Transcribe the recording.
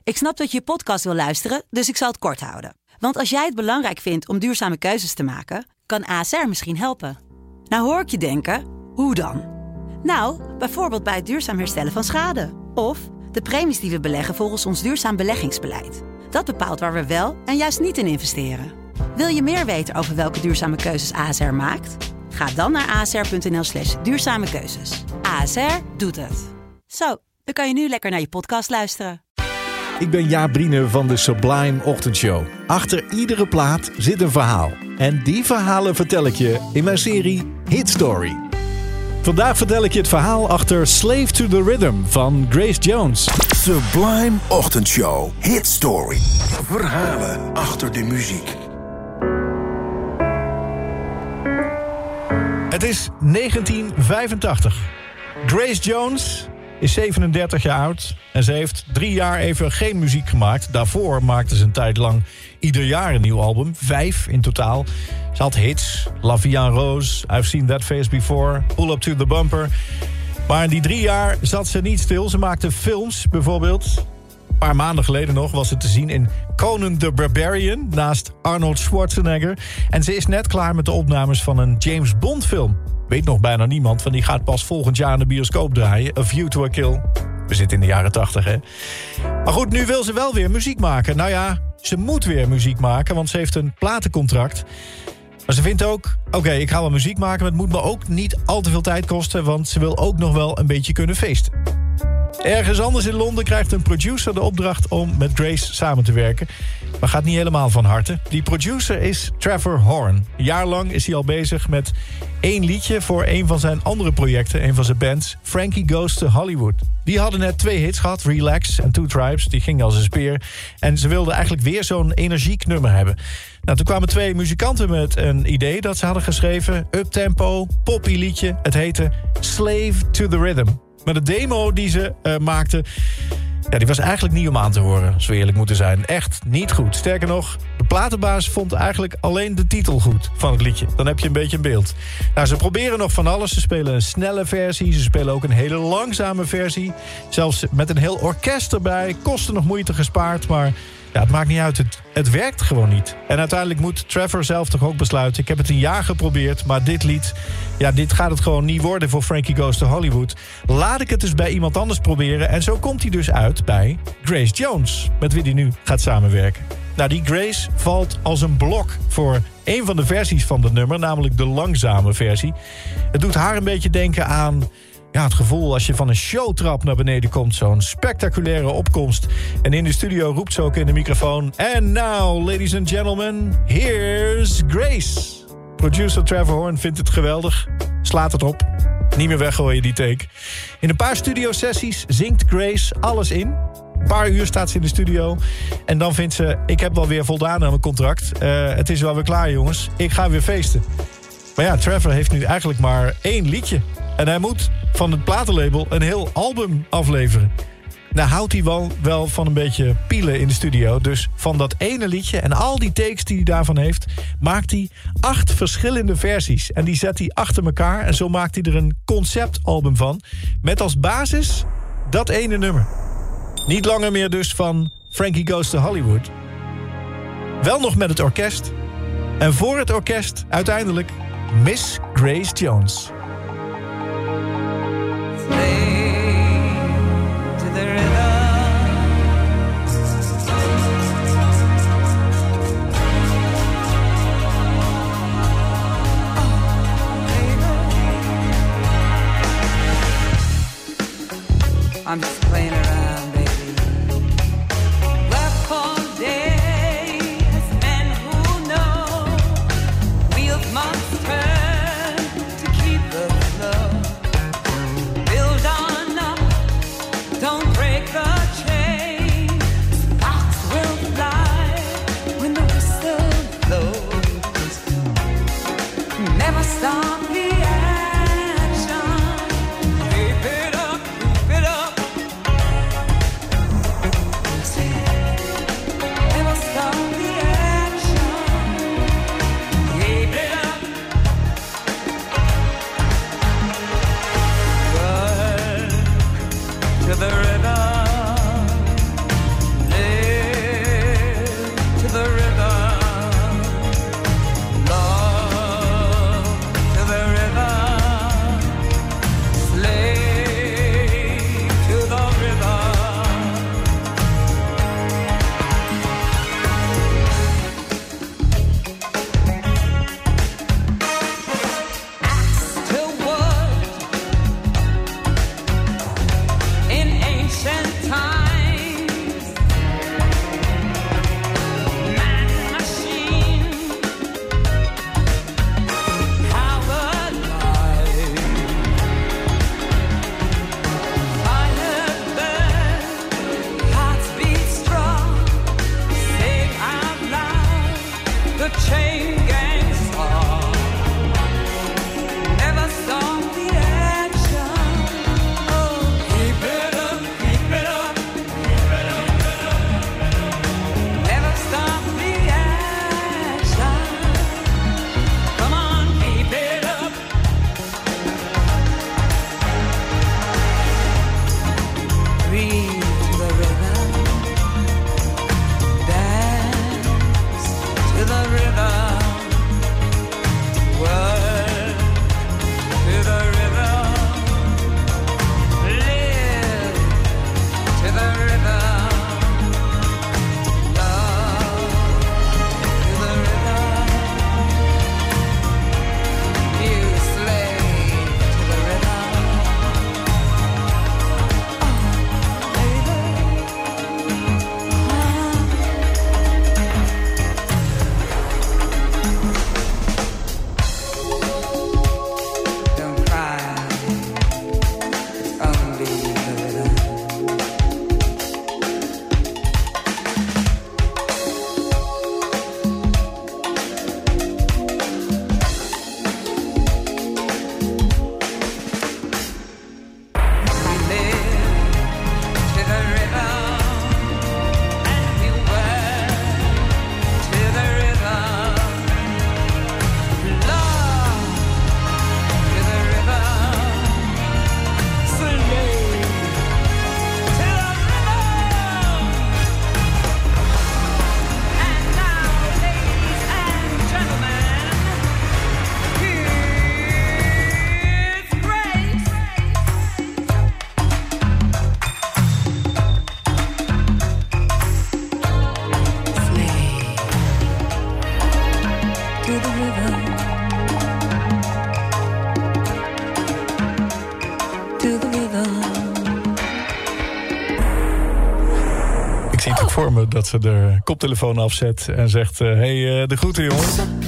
Ik snap dat je podcast wil luisteren, dus ik zal het kort houden. Want als jij het belangrijk vindt om duurzame keuzes te maken, kan ASR misschien helpen. Nou hoor ik je denken, hoe dan? Nou, bijvoorbeeld bij het duurzaam herstellen van schade. Of de premies die we beleggen volgens ons duurzaam beleggingsbeleid. Dat bepaalt waar we wel en juist niet in investeren. Wil je meer weten over welke duurzame keuzes ASR maakt? Ga dan naar asr.nl/duurzame keuzes. ASR doet het. Zo, dan kan je nu lekker naar je podcast luisteren. Ik ben Jaap Briene van de Sublime Ochtendshow. Achter iedere plaat zit een verhaal. En die verhalen vertel ik je in mijn serie Hit Story. Vandaag vertel ik je het verhaal achter Slave to the Rhythm van Grace Jones. Sublime Ochtendshow Hit Story. Verhalen achter de muziek. Het is 1985. Grace Jones is 37 jaar oud en ze heeft 3 jaar even geen muziek gemaakt. Daarvoor maakte ze een tijd lang ieder jaar een nieuw album. 5 in totaal. Ze had hits. La Vie en Rose, I've Seen That Face Before, Pull Up to the Bumper. Maar in die 3 jaar zat ze niet stil. Ze maakte films bijvoorbeeld. Een paar maanden geleden nog was het te zien in Conan the Barbarian naast Arnold Schwarzenegger. En ze is net klaar met de opnames van een James Bond film. Weet nog bijna niemand, want die gaat pas volgend jaar in de bioscoop draaien. A View to a Kill. We zitten in de jaren 80, hè. Maar goed, nu wil ze wel weer muziek maken. Nou ja, ze moet weer muziek maken, want ze heeft een platencontract. Maar ze vindt ook, oké, ik ga wel muziek maken, maar het moet me ook niet al te veel tijd kosten, want ze wil ook nog wel een beetje kunnen feesten. Ergens anders in Londen krijgt een producer de opdracht om met Grace samen te werken. Maar gaat niet helemaal van harte. Die producer is Trevor Horn. Een jaar lang is hij al bezig met 1 liedje voor een van zijn andere projecten. Een van zijn bands, Frankie Goes to Hollywood. Die hadden net 2 hits gehad, Relax en Two Tribes. Die gingen als een speer. En ze wilden eigenlijk weer zo'n energiek nummer hebben. Nou, toen kwamen 2 muzikanten met een idee dat ze hadden geschreven. Uptempo, poppy liedje. Het heette Slave to the Rhythm. Maar de demo die ze maakten, ja, die was eigenlijk niet om aan te horen, als we eerlijk moeten zijn. Echt niet goed. Sterker nog, de platenbaas vond eigenlijk alleen de titel goed van het liedje. Dan heb je een beetje een beeld. Nou, ze proberen nog van alles. Ze spelen een snelle versie. Ze spelen ook een hele langzame versie. Zelfs met een heel orkest erbij. Kosten nog moeite gespaard, maar ja, het maakt niet uit. Het werkt gewoon niet. En uiteindelijk moet Trevor zelf toch ook besluiten. Ik heb het een jaar geprobeerd, maar dit lied, ja, dit gaat het gewoon niet worden voor Frankie Goes to Hollywood. Laat ik het dus bij iemand anders proberen. En zo komt hij dus uit bij Grace Jones, met wie hij nu gaat samenwerken. Nou, die Grace valt als een blok voor een van de versies van het nummer, namelijk de langzame versie. Het doet haar een beetje denken aan, ja, het gevoel als je van een showtrap naar beneden komt. Zo'n spectaculaire opkomst. En in de studio roept ze ook in de microfoon. And now, ladies and gentlemen, here's Grace. Producer Trevor Horn vindt het geweldig. Slaat het op. Niet meer weggooien, die take. In een paar studiosessies zingt Grace alles in. Een paar uur staat ze in de studio. En dan vindt ze, ik heb wel weer voldaan aan mijn contract. Het is wel weer klaar, jongens. Ik ga weer feesten. Maar ja, Trevor heeft nu eigenlijk maar 1 liedje. En hij moet van het platenlabel een heel album afleveren. Nou houdt hij wel van een beetje pielen in de studio. Dus van dat ene liedje en al die takes die hij daarvan heeft, maakt hij 8 verschillende versies. En die zet hij achter elkaar. En zo maakt hij er een conceptalbum van. Met als basis dat ene nummer. Niet langer meer dus van Frankie Goes to Hollywood. Wel nog met het orkest. En voor het orkest uiteindelijk Miss Grace Jones. To the rhythm. I'm just playing around, baby. Work all day, as men who know wheels must turn to keep zie het ook voor me dat ze de koptelefoon afzet en zegt... hey, de groeten jongens.